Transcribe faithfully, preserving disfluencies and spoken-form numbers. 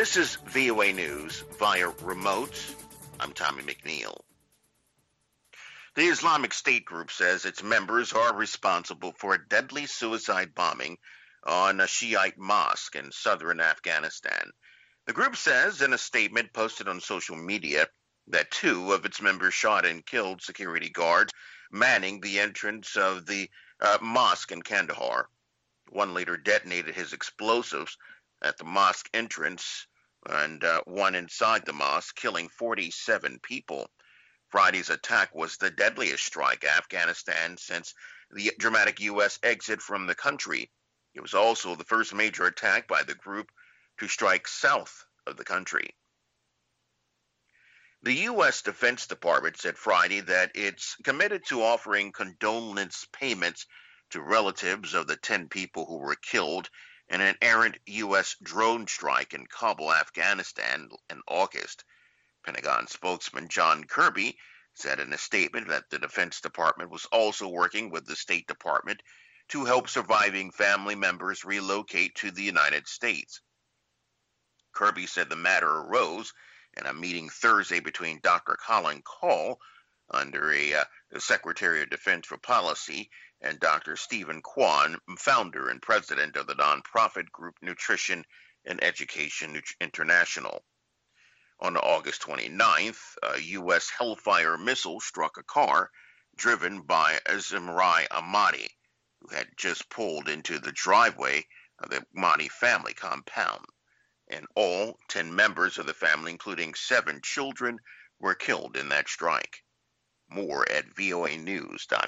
This is V O A News via remote. I'm Tommy McNeil. The Islamic State group says its members are responsible for a deadly suicide bombing on a Shiite mosque in southern Afghanistan. The group says in a statement posted on social media that two of its members shot and killed security guards manning the entrance of the uh, mosque in Kandahar. One later detonated his explosives at the mosque entrance and uh, one inside the mosque, killing forty-seven people. Friday's attack was the deadliest strike in Afghanistan since the dramatic U S exit from the country. It was also the first major attack by the group to strike south of the country. The U S Defense Department said Friday that it's committed to offering condolence payments to relatives of the ten people who were killed in an errant U S drone strike in Kabul, Afghanistan in August. Pentagon spokesman John Kirby said in a statement that the Defense Department was also working with the State Department to help surviving family members relocate to the United States. Kirby said the matter arose in a meeting Thursday between Doctor Colin Kahl, under a uh, the Secretary of Defense for Policy, and Doctor Stephen Kwan, founder and president of the nonprofit group Nutrition and Education International. On August twenty-ninth, a U S Hellfire missile struck a car driven by Zimrai Ahmadi, who had just pulled into the driveway of the Ahmadi family compound. In all, ten members of the family, including seven children, were killed in that strike. More at voa news dot